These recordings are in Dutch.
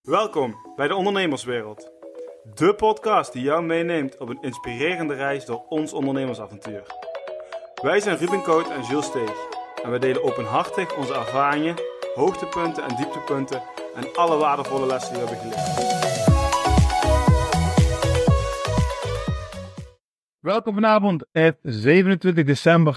Welkom bij de Ondernemerswereld. De podcast die jou meeneemt op een inspirerende reis door ons ondernemersavontuur. Wij zijn Ruben Koot en Jules Steeg en wij delen openhartig onze ervaringen, hoogtepunten en dieptepunten en alle waardevolle lessen die we hebben geleerd. Welkom vanavond, het 27 december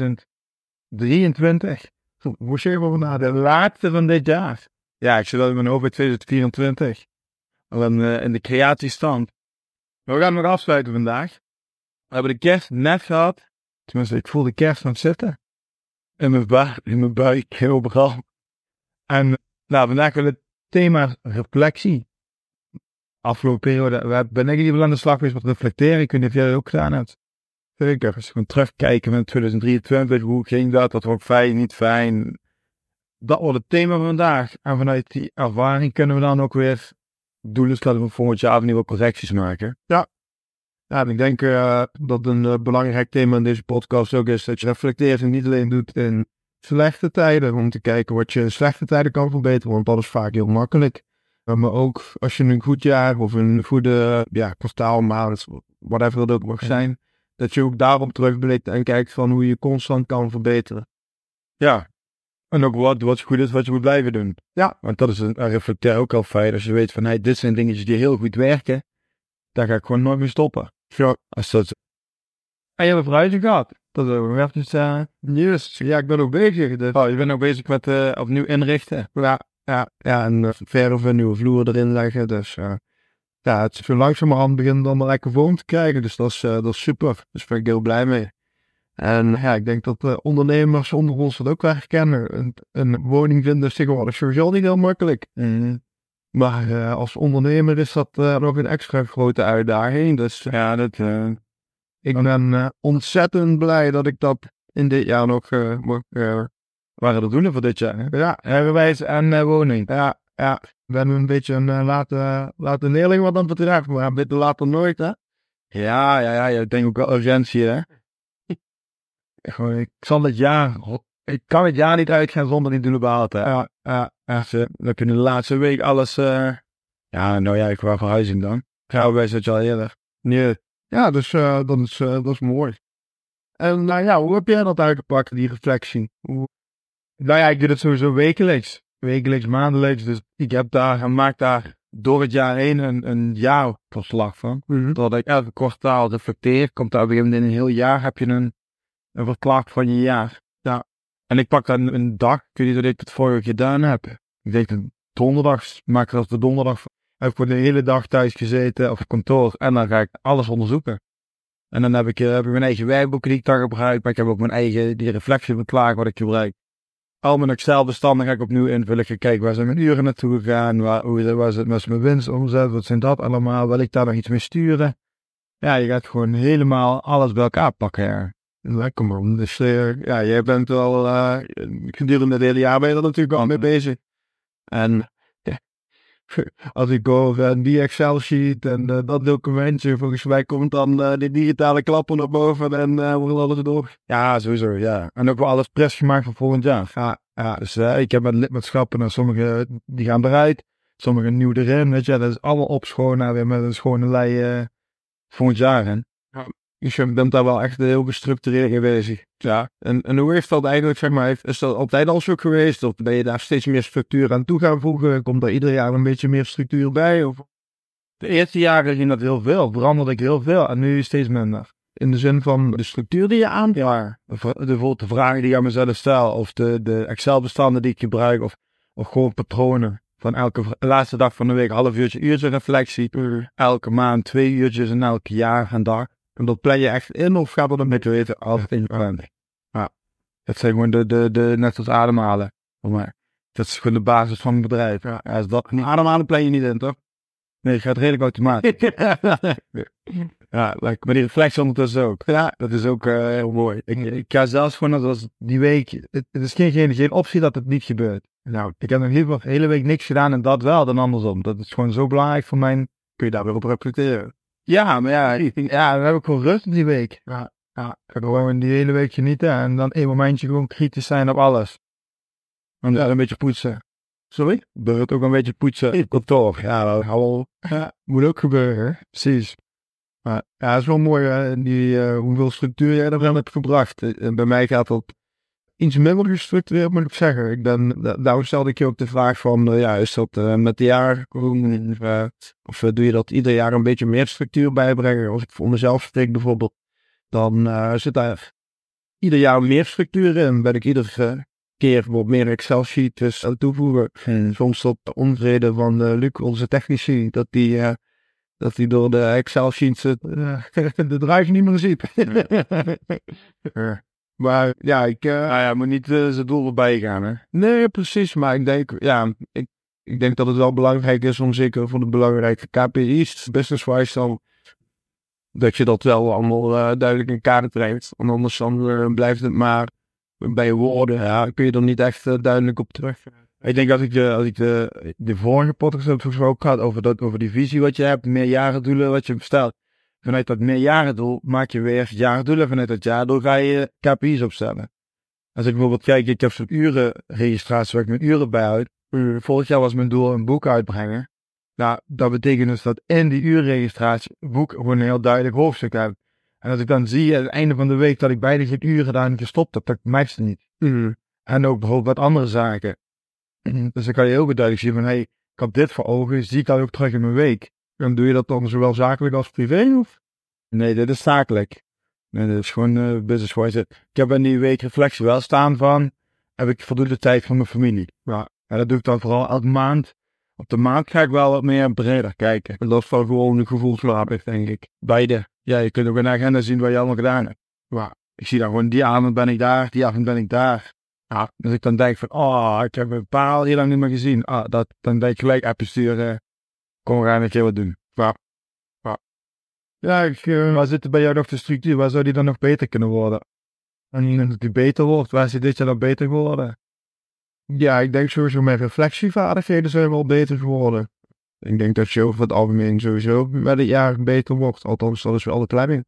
2023. Hoe zeg je vandaag? De laatste van dit jaar. Ja, ik zit al in mijn hoofd bij 2024. Al in de creatiestand. Maar we gaan nog afsluiten vandaag. We hebben de kerst net gehad. Tenminste, ik voel de kerst aan het zitten. In mijn buik, overal. En vandaag wil het thema reflectie. Afgelopen periode ben ik in ieder geval aan de slag geweest met reflecteren. Ik weet niet of jij dat ook gedaan hebt. Zeker, als je gewoon terugkijken met 2023. Hoe ging dat? Wat was fijn, niet fijn? Dat wordt het thema van vandaag. En vanuit die ervaring kunnen we dan ook weer doelen stellen voor volgend jaar of nieuwe correcties maken. Ja, en ik denk dat een belangrijk thema in deze podcast ook is dat je reflecteert en niet alleen doet in slechte tijden. Om te kijken wat je in slechte tijden kan verbeteren, want dat is vaak heel makkelijk. Maar ook als je een goed jaar of een goede kwartaal, maand, whatever dat ook mag zijn, dat je ook daarop terugblikt en kijkt van hoe je constant kan verbeteren. Ja. En ook wat goed is, wat je moet blijven doen. Ja, want dat is een reflectair ook al fijn. Als je weet van, dit zijn dingetjes die heel goed werken, daar ga ik gewoon nooit mee stoppen. Ja. Als dat... En je hebt een verhuizing gehad. Dat is ook weer dus, yes. Ja, ik ben ook bezig. Dus. Oh, je bent ook bezig met opnieuw inrichten. Ja, en verf een nieuwe vloer erin leggen. Dus het is zo langzamerhand begint dan maar lekker vorm te krijgen. Dus dat is super. Dus ben ik heel blij mee. En ik denk dat ondernemers onder ons dat ook wel herkennen. Een woning vinden is tegenwoordig sowieso niet heel makkelijk. Maar als ondernemer is dat nog een extra grote uitdaging. Dus ik ben ontzettend blij dat ik dat in dit jaar nog waren de doelen voor dit jaar. Ja, rijbewijs en woning. Ja, ik ben een beetje een late leerling wat dat betreft. Maar beter later nooit, hè? Ja, ik denk ook wel urgentie, hè? Ik kan het jaar niet uitgaan zonder die doelen behaald. Ja. Dan kunnen de laatste week alles... ik wou verhuizing dan. Wij zit je al eerder. Nee. Ja, dus dat is mooi. En hoe heb jij dat uitgepakt, die reflectie? Ik doe dat sowieso wekelijks. Wekelijks, maandelijks. Dus ik maak daar door het jaar heen een jaarverslag van. Dat ik elke kwartaal reflecteer. Komt daar op een gegeven moment in een heel jaar heb je een verslag van je jaar. Ja. En ik pak dan een dag. Ik weet niet dat ik het vorige gedaan heb. Ik denk dat donderdags, maak dat de donderdag. Heb ik voor de hele dag thuis gezeten op kantoor. En dan ga ik alles onderzoeken. En dan heb ik mijn eigen werkboeken die ik daar gebruik. Maar ik heb ook mijn eigen, die reflectieverklaring wat ik gebruik. Al mijn Excel-bestanden ga ik opnieuw invullen. Ik ga kijken waar zijn mijn uren naartoe gegaan. Waar zit mijn winst, omzet. Wat zijn dat allemaal? Wil ik daar nog iets mee sturen? Ja, je gaat gewoon helemaal alles bij elkaar pakken. Ja. Lekker man. Dus jij bent wel gedurende het hele jaar ben je er natuurlijk al mee bezig. En als ik hoor die Excel-sheet en dat documentje, volgens mij komt dan de digitale klapper naar boven en wordt alles door. Ja, sowieso, ja. En ook wel alles pres gemaakt voor volgend jaar. Ja, dus ik heb met lidmaatschappen en sommige die gaan eruit, sommige nieuw erin, weet je. Dat is allemaal opschonen weer met een schone lei volgend jaar, hè. Ja. Dus je bent daar wel echt heel gestructureerd mee bezig. Ja. En hoe heeft dat eigenlijk, zeg maar, is dat altijd al zo geweest? Of ben je daar steeds meer structuur aan toe gaan voegen? Komt er ieder jaar een beetje meer structuur bij? Of? De eerste jaren ging dat heel veel, veranderde ik heel veel en nu steeds minder. In de zin van de structuur die je aan... Ja, bijvoorbeeld de vragen die ik aan mezelf stel, of de Excel-bestanden die ik gebruik, of gewoon patronen. Van elke laatste dag van de week, half uurtje reflectie. Elke maand 2 uurtjes en elk jaar en dag. En dat plan je echt in of gaat dat een beetje weten altijd in je plan? Ja, dat zijn gewoon de net als ademhalen. Maar dat is gewoon de basis van het bedrijf. Ja, als dat ademhalen plan je niet in, toch? Nee, het gaat redelijk automatisch. Ja, maar die reflectie ondertussen ook. Ja, dat is ook heel mooi. Ik ga zelfs gewoon als die week, het is geen optie dat het niet gebeurt. Nou, ik heb nog de hele week niks gedaan en dat wel, dan andersom. Dat is gewoon zo belangrijk voor mijn, kun je daar weer op reflecteren. Ja, maar dan heb ik gewoon rust die week. Ja, ik ga gewoon die hele week genieten en dan één momentje gewoon kritisch zijn op alles. En dan een beetje poetsen. Sorry? Door het ook een beetje poetsen in kantoor. Ja, moet ook gebeuren, precies. Maar ja, het is wel mooi hoeveel structuur jij erin hebt gebracht. Bij mij gaat dat iets minder gestructureerd, moet ik zeggen. Daarom stelde ik je ook de vraag van, is dat met de jaren gekomen? Of doe je dat ieder jaar een beetje meer structuur bijbrengen? Als ik voor mezelf spreek bijvoorbeeld, dan zit daar ieder jaar meer structuur in. Ben ik iedere keer wat meer Excel-sheets aan toevoegen. En soms tot de onvrede van Luc, onze technici, dat die door de Excel-sheets de drive niet meer ziet. Maar ja, ik moet niet zijn doel erbij gaan, hè? Nee, precies. Maar ik denk dat het wel belangrijk is om zeker voor de belangrijke KPI's, business-wise dan, dat je dat wel allemaal duidelijk in kaart brengt. Want anders dan blijft het maar bij je woorden. Ja, kun je er niet echt duidelijk op terug. Ik denk als ik de vorige podcast heb ook gehad over die visie wat je hebt, meerjarendoelen wat je bestelt. Vanuit dat meerjarendoel maak je weer jaardoelen. Vanuit dat jaardoel ga je KPI's opstellen. Als ik bijvoorbeeld kijk, ik heb zo'n urenregistratie waar ik mijn uren bijhoud. Vorig jaar was mijn doel een boek uitbrengen. Nou, dat betekent dus dat in die urenregistratie boek gewoon een heel duidelijk hoofdstuk heb. En als ik dan zie aan het einde van de week dat ik bijna geen uren daarin gestopt heb, dat meestal niet. En ook bijvoorbeeld wat andere zaken. Dus dan kan je heel goed duidelijk zien van, hey, ik had dit voor ogen, zie ik dat ook terug in mijn week. En doe je dat dan zowel zakelijk als privé? Of? Nee, dit is zakelijk. Nee, dit is gewoon business-wise. Ik heb in die week reflectie wel staan van, heb ik voldoende tijd voor mijn familie. Ja. En dat doe ik dan vooral elke maand. Op de maand ga ik wel wat meer breder kijken. Dat is wel gewoon een gevoelsmatig, denk ik. Beide. Ja, je kunt ook een agenda zien wat je allemaal gedaan hebt. Ja. Ik zie dan gewoon, die avond ben ik daar, die avond ben ik daar. Ja, dus ik dan denk van, ik heb een paar al heel lang niet meer gezien. Dan denk ik gelijk appen sturen. Kom, we gaan een keer wat doen. Ja, waar zit er bij jou nog de structuur? Waar zou die dan nog beter kunnen worden? En als die beter wordt, waar is die dit jaar dan beter geworden? Ja, ik denk sowieso mijn reflectievaardigheden zijn wel beter geworden. Ik denk dat je over het algemeen sowieso met het jaar beter wordt. Althans, dat is wel de planning.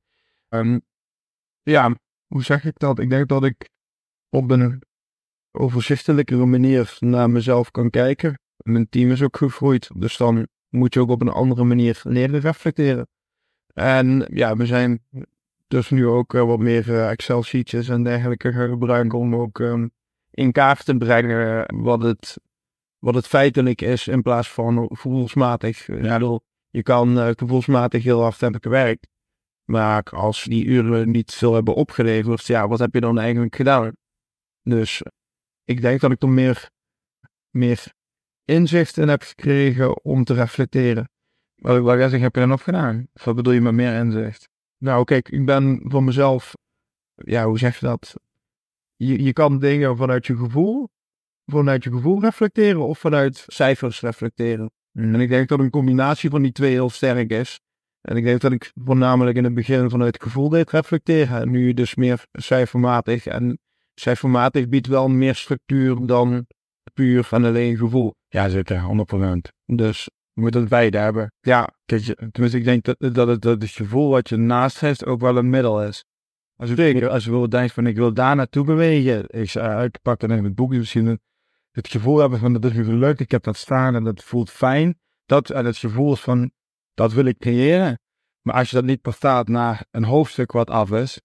Hoe zeg ik dat? Ik denk dat ik op een overzichtelijkere manier naar mezelf kan kijken. Mijn team is ook gegroeid, dus dan moet je ook op een andere manier leren reflecteren. En ja, we zijn dus nu ook wat meer Excel-sheetjes en dergelijke gaan gebruiken om ook in kaart te brengen wat het feitelijk is in plaats van gevoelsmatig. Je kan gevoelsmatig heel hard hebben gewerkt, maar als die uren niet veel hebben opgeleverd, ja, wat heb je dan eigenlijk gedaan? Dus ik denk dat ik er meer inzicht in heb gekregen om te reflecteren. Wat ik wel zeggen, heb je dan nog gedaan? Of wat bedoel je met meer inzicht? Nou, kijk, ik ben voor mezelf, hoe zeg je dat? Je kan dingen vanuit je gevoel reflecteren of vanuit cijfers reflecteren. En ik denk dat een combinatie van die twee heel sterk is. En ik denk dat ik voornamelijk in het begin vanuit het gevoel deed reflecteren. En nu dus meer cijfermatig. En cijfermatig biedt wel meer structuur dan puur en alleen gevoel. Ja, zeker, 100%. Dus je moet het beide hebben. Ja, tenminste ik denk dat het gevoel wat je naast heeft ook wel een middel is. Als je bijvoorbeeld denkt van ik wil daar naartoe bewegen. Ik pak dan even het boekje misschien. Het gevoel hebben van dat is leuk, ik heb dat staan en dat voelt fijn. En het gevoel is van dat wil ik creëren. Maar als je dat niet vertaalt naar een hoofdstuk wat af is.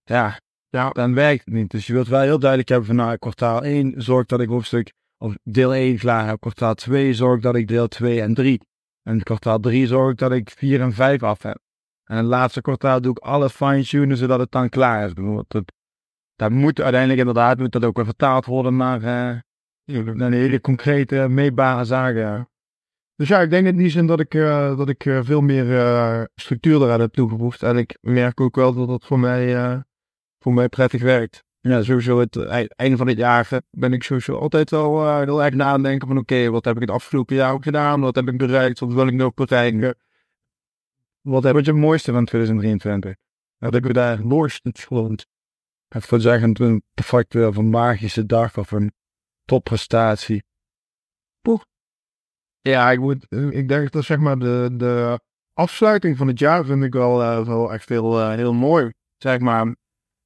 Dan werkt het niet. Dus je wilt wel heel duidelijk hebben van kwartaal 1 zorg dat ik hoofdstuk of deel 1 klaar heb. Kwartaal 2 zorg dat ik deel 2 en 3. En kwartaal 3 zorg dat ik 4 en 5 af heb. En het laatste kwartaal doe ik alle fine-tunen zodat het dan klaar is. Dat moet uiteindelijk inderdaad ook weer vertaald worden naar een hele concrete, meetbare zaken. Dus ja, ik denk in die zin dat ik veel meer structuur eraan heb toegevoegd. En ik merk ook wel dat het voor mij prettig werkt. Ja, sowieso het einde van het jaar ben ik sowieso altijd wel heel erg nadenken van oké, wat heb ik het afgelopen jaar ook gedaan? Wat heb ik bereikt? Wat wil ik nog bereiken? Wat heb ik het mooiste van 2023? Wat heb ik daar het mooiste gevoeld? Even zeggen, een perfecte of een magische dag of een topprestatie. Poeh. Ja, ik denk dat zeg maar de afsluiting van het jaar vind ik wel echt heel mooi. Zeg maar,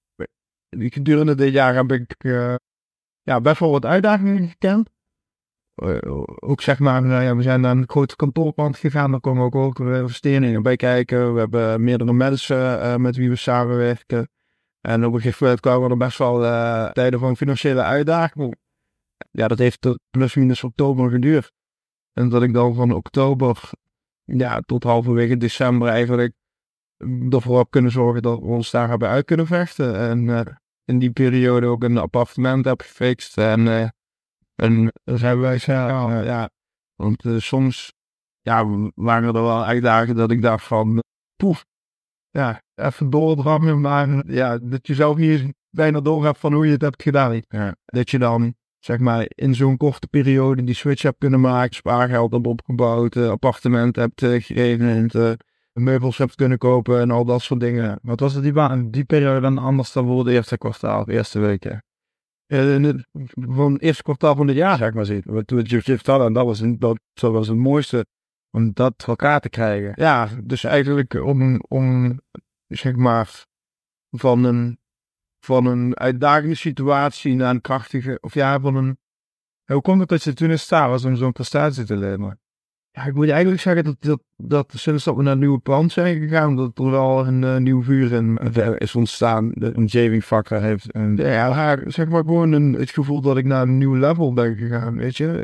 gedurende dit jaar heb ik best wel wat uitdagingen gekend. ook zeg maar, we zijn naar een groot kantoorpand gegaan. Daar komen ook investeringen bij kijken. We hebben meerdere mensen met wie we samenwerken. En op een gegeven moment kwamen er best wel tijden van financiële uitdaging. Ja, dat heeft tot plus minus oktober geduurd. En dat ik dan van oktober tot halverwege december eigenlijk ervoor heb kunnen zorgen dat we ons daar hebben uit kunnen vechten. En in die periode ook een appartement heb gefixt. En zijn wij want soms waren er wel echt dagen dat ik dacht van even doordrammen, maar dat je zelf niet bijna door hebt van hoe je het hebt gedaan. Ja. Dat je dan zeg maar in zo'n korte periode die switch hebt kunnen maken, spaargeld hebt opgebouwd, appartement hebt gegeven, meubels hebt kunnen kopen en al dat soort dingen. Wat was het die periode dan anders dan voor het eerste kwartaal, de eerste weken? Van het eerste kwartaal van het jaar, zeg maar, zien. Toen we het shift hadden, en dat was het mooiste, om dat voor elkaar te krijgen. Ja, dus eigenlijk om zeg maar, van een uitdagende situatie naar een krachtige, hoe komt het dat je toen in staat was om zo'n prestatie te leveren? Ja, ik moet eigenlijk zeggen dat sinds dat we naar een nieuwe pand zijn gegaan, dat er wel een nieuw vuur in is ontstaan, een omgevingfactor heeft. En zeg maar gewoon het gevoel dat ik naar een nieuw level ben gegaan, weet je.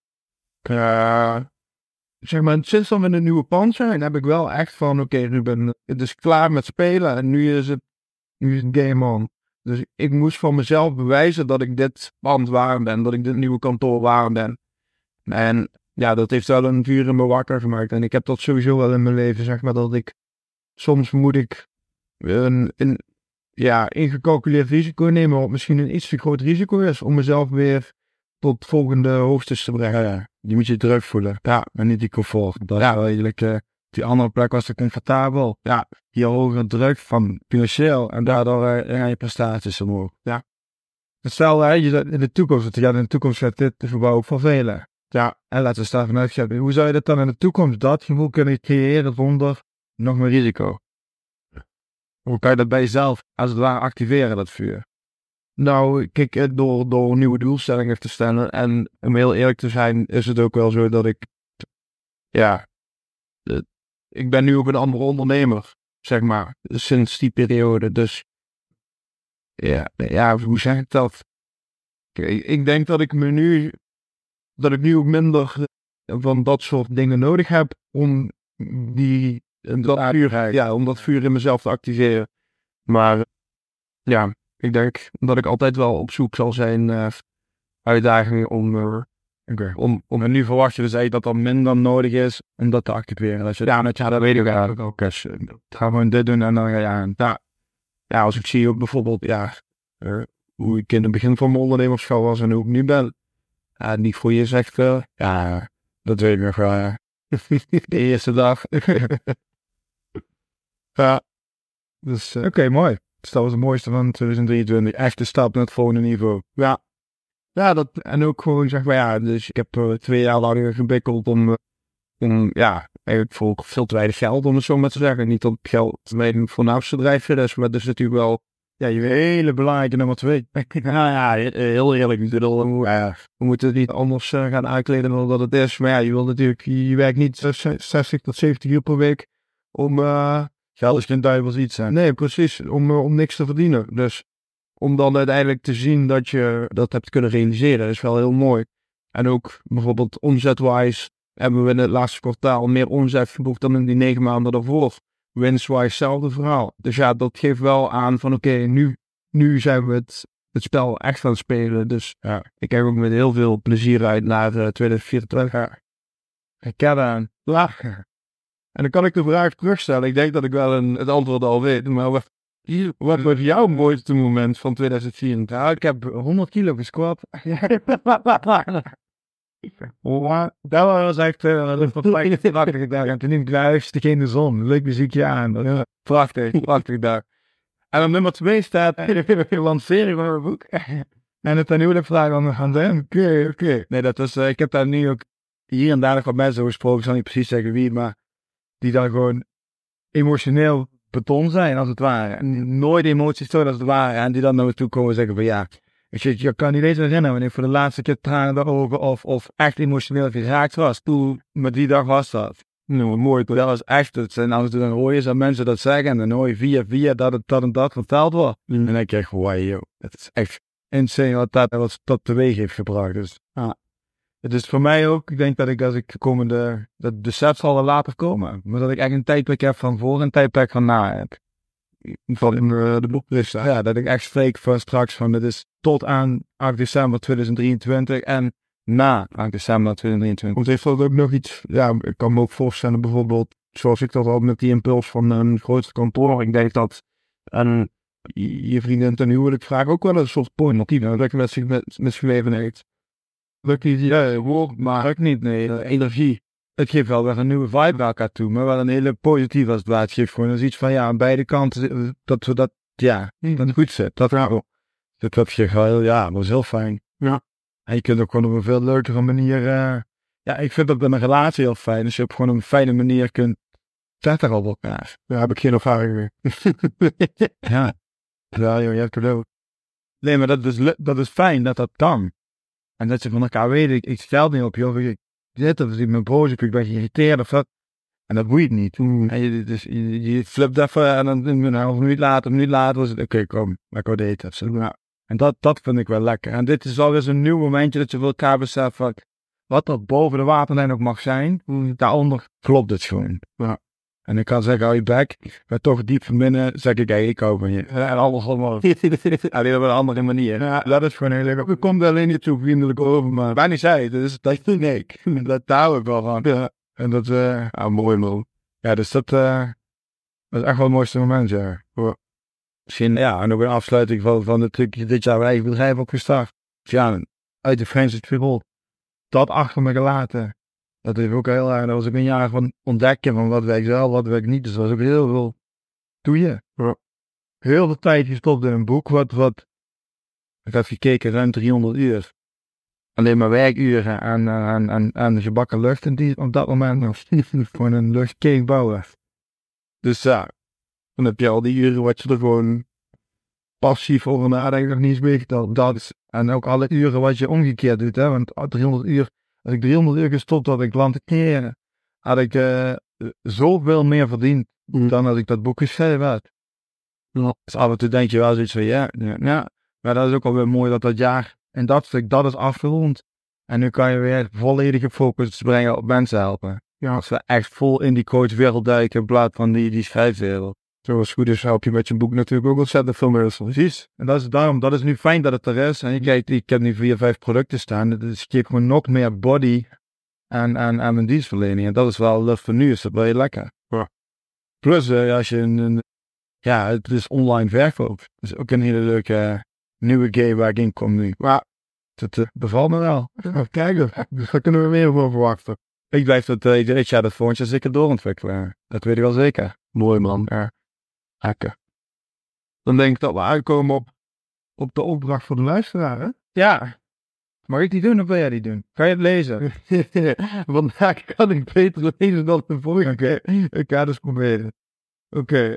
Zeg maar, sinds dat we in een nieuwe pand zijn, heb ik wel echt van, oké, Ruben, het is klaar met spelen en nu is het game on. Dus ik moest van mezelf bewijzen dat ik dit pand waard ben, dat ik dit nieuwe kantoor waard ben. En ja, dat heeft wel een vuur in me wakker gemaakt. En ik heb dat sowieso wel in mijn leven, zeg maar, dat ik soms moet ik een ingecalculeerd risico nemen, wat misschien een iets te groot risico is, om mezelf weer tot volgende hoogtes te brengen. Ja, die moet je druk voelen. Ja, en niet die comfort. Dat eigenlijk, die andere plek was te comfortabel. Ja, hier hogere druk van financieel en daardoor gaan je prestaties omhoog. Ja. Stel, je in de toekomst gaat dit gebouw ook vervelen. Ja, en laten we staan vanuit gaan. Hoe zou je dat dan in de toekomst dat gevoel kunnen creëren zonder nog meer risico? Hoe kan je dat bij jezelf als het ware activeren, dat vuur? Nou, kijk, door nieuwe doelstellingen te stellen en om heel eerlijk te zijn, is het ook wel zo dat ik ben nu ook een andere ondernemer, zeg maar, sinds die periode. Dus hoe zeg ik dat? Ik denk dat ik nu ook minder van dat soort dingen nodig heb om dat vuur in mezelf te activeren. Maar ik denk dat ik altijd wel op zoek zal zijn naar uitdagingen om en nu verwacht je dus eigenlijk dat er minder nodig is om dat te activeren. Dat weet ik eigenlijk ook. Dus, ga gewoon dit doen en dan ga je als ik zie ook bijvoorbeeld hoe ik in het begin van mijn ondernemerschap was en hoe ik nu ben. Die groei is echt dat weet ik nog wel. De eerste dag. Dus oké, mooi. Dus dat was het mooiste van 2023. Echte stap naar het volgende niveau. Ja, dat en ook gewoon zeg maar dus ik heb 2 jaar lang gebikkeld om eigenlijk voor veel te weinig geld, om het zo maar te zeggen. Niet dat geld mijn voornaamste drijfveer is, maar dat is natuurlijk wel je hele belangrijke nummer 2. Heel eerlijk, we moeten het niet anders gaan uitkleden dan dat het is. Maar je wil natuurlijk, je werkt niet 60 tot 70 uur per week om geld is geen duivels iets zijn. Nee, precies, om niks te verdienen. Dus om dan uiteindelijk te zien dat je dat hebt kunnen realiseren, is wel heel mooi. En ook bijvoorbeeld omzetwise hebben we in het laatste kwartaal meer omzet geboekt dan in die 9 maanden daarvoor. Winstwise hetzelfde verhaal. Dus dat geeft wel aan van oké, nu zijn we het spel echt aan het spelen. Dus ik kijk ook met heel veel plezier uit naar 2024. Ik ken aan. En dan kan ik de vraag terugstellen. Ik denk dat ik wel het antwoord al weet. Maar wat was jouw mooiste moment van 2024? Ja, ik heb 100 kilo gesquat. Dat was echt een prachtige dag. En toen luisterde ik in de zon. Leuk muziekje aan. Prachtig dag. En op nummer 2 staat de lancering van mijn boek. En het nieuwe vraag aan gaan zijn. Oké. Nee, dat was, ik heb daar nu ook hier en daar nog wat mensen over gesproken. Ik zal niet precies zeggen wie, maar die dan gewoon emotioneel beton zijn, als het ware. En nooit emoties tonen, als het ware. En die dan naar me toe komen en zeggen van Je kan niet eens herinneren wanneer ik voor de laatste keer tranen in de ogen of echt emotioneel geraakt was. Toen, met die dag was dat. Nou, mooi. Dat was echt, het zijn af en toe dan hoor je zo mensen dat zeggen en dan hoor je via dat het dat en dat verteld wordt. En dan denk je echt, wow, het is echt insane wat dat teweeg heeft gebracht. Dus het is voor mij ook, ik denk dat ik als ik dat besef zal er later komen. Maar dat ik echt een tijdperk heb van voor en een tijdperk van na heb. Van de boeklist. Ja, dat ik echt spreek van straks van dit is tot aan 8 december 2023 en na 8 december 2023. Want heeft dat ook nog iets, ja, ik kan me ook voorstellen bijvoorbeeld, zoals ik dat had met die impuls van een grootste kantoor. Ik denk dat je vriendin ten huwelijk vraagt ook wel een soort point dat ik met zich misgeleven heeft. Lukt niet, ja, maar lukt niet, nee, energie. Het geeft wel weer een nieuwe vibe naar elkaar toe, maar wel een hele positieve als het ware. Het geeft gewoon eens iets van, ja, aan beide kanten, dat dat goed zit. Dat heb je heel, ja, dat is heel fijn. Ja. En je kunt ook gewoon op een veel leukere manier, ja, ik vind dat in een relatie heel fijn, dus je op gewoon een fijne manier kunt zetten op elkaar. Daar heb ik geen ervaring mee. Ja, joh, je hebt cadeau. Nee, maar dat is fijn dat dat kan. En dat ze van elkaar weten, ik stel niet op, joh, ik zit of ik ben boos, ik ben geïrriteerd of dat. En dat boeit niet. En je flipt even en dan een half minuut later is het, oké, kom, maar ik wou eten. Ja. En dat vind ik wel lekker. En dit is alweer zo'n nieuw momentje dat je voor elkaar beseft wat er boven de waterlijn ook mag zijn, daaronder klopt het gewoon. Ja. En ik kan zeggen, hou je bek, maar toch diep van binnen zeg ik, ik hou van je. En alles allemaal. Alleen op een andere manier. Ja, dat is gewoon heel leuk. We komen alleen niet zo vriendelijk over, maar bijna zei, dus dat vind ik. Dat hou ik wel van. Ja. En dat, mooi man. Ja, dus dat is echt wel het mooiste moment, ja. Misschien, ja, nog een afsluiting van dit jaar mijn eigen bedrijf ook gestart. Ja, uit de Friends People. Dat achter me gelaten. Dat heeft ook heel erg, dat was ook een jaar van ontdekken van wat werkt wel, wat werkt niet. Dus dat was ook heel veel, doe je. Ja. Heel veel tijd gestopt in een boek, ik heb gekeken, ruim 300 uur. Alleen maar werkuren aan gebakken lucht en die op dat moment nog gewoon een luchtcake bouwen. Dus ja, dan heb je al die uren wat je er gewoon passief over nadenkt nog niet eens meegeteld. Dat is, en ook alle uren wat je omgekeerd doet, hè, want 300 uur, als ik 300 uur gestopt had in klanten creëren, had ik zoveel meer verdiend dan als ik dat boek geschreven had. Ja. Dus af en toe denk je wel zoiets van ja, maar dat is ook alweer mooi dat jaar en dat stuk, dat is afgerond. En nu kan je weer volledige focus brengen op mensen helpen. Ja. Als we echt vol in die coachwereld duiken in plaats van die schrijfwereld. Zoals goed is, help je met je boek natuurlijk ook ontzettend veel mensen. Precies. En dat is nu fijn dat het er is. En ik heb nu 4, 5 producten staan. Dus ik geef gewoon nog meer body aan mijn dienstverlening. En dat is wel, voor nu is dat wel heel lekker. Ja. Plus, als je het is online verkoop. Dat is ook een hele leuke nieuwe game waar ik in kom nu. Maar het bevalt me wel. Kijken, dus daar kunnen we meer voor verwachten. Ik blijf dat volgend jaar zeker doorontwikkelen. Dat weet ik wel zeker. Mooi man. Ja. Lekker. Dan denk ik dat we uitkomen op de opdracht voor de luisteraar, hè? Ja. Mag ik die doen of wil jij die doen? Ga je het lezen? Vandaag kan ik beter lezen dan de vorige keer. Ik ga dus proberen. Oké.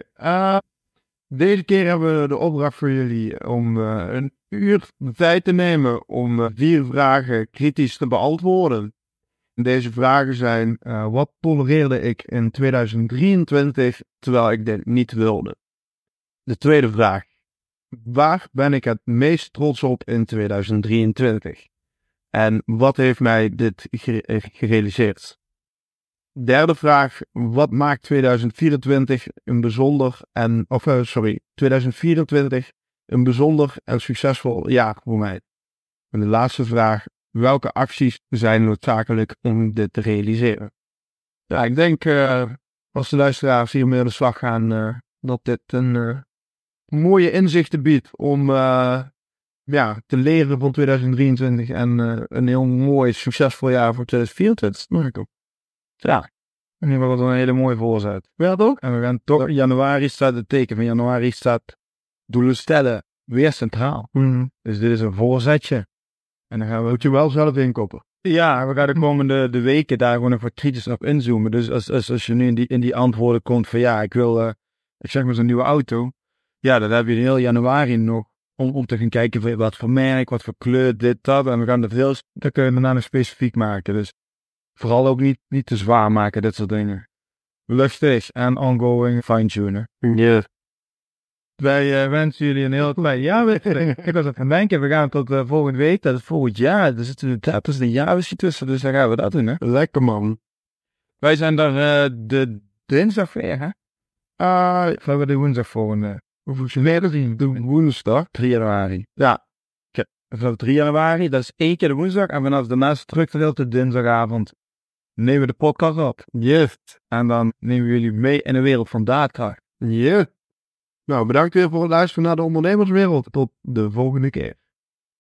Deze keer hebben we de opdracht voor jullie om een uur de tijd te nemen om 4 vragen kritisch te beantwoorden. Deze vragen zijn, wat tolereerde ik in 2023 terwijl ik dit niet wilde? De tweede vraag, waar ben ik het meest trots op in 2023? En wat heeft mij dit gerealiseerd? Derde vraag, wat maakt 2024 een bijzonder en succesvol jaar voor mij? En de laatste vraag, welke acties zijn noodzakelijk om dit te realiseren? Ja, ik denk als de luisteraars hiermee aan de slag gaan, dat dit een mooie inzichten biedt om te leren van 2023 en een heel mooi succesvol jaar voor 2024. Ja, en nu wordt het een hele mooie voorzet. Ja, toch? En we gaan toch, januari staat het teken van januari staat doelen stellen weer centraal. Dus dit is een voorzetje. En dan moet je wel zelf inkoppen. Ja, we gaan de komende weken daar gewoon nog wat kritisch op inzoomen. Dus als je nu in die antwoorden komt van ja, ik wil, ik zeg maar zo'n nieuwe auto. Ja, dan heb je in heel januari nog Om te gaan kijken wat voor merk, wat voor kleur, dit, dat. En we gaan dat kun je daarna nog specifiek maken. Dus vooral ook niet te zwaar maken, dit soort dingen. Luchtig en ongoing fine-tunen. Ja. Wij wensen jullie een heel klein jaarwisseling. Ik was aan het denken, we gaan tot volgende week, dat is volgend jaar. Er zit een jaarwisseling tussen, dus dan gaan we dat doen, hè. Lekker, man. Wij zijn daar de dinsdag weer, hè? Of hebben we de woensdag volgende? Hoeveel weer doen? Woensdag. 3 januari. Ja. Vanaf 3 januari, dat is 1 keer de woensdag. En vanaf daarna terugverdeeld de dinsdagavond. Nemen we de podcast op. Yes. En dan nemen we jullie mee in de wereld van daadkracht. Yes. Nou, bedankt weer voor het luisteren naar de ondernemerswereld. Tot de volgende keer.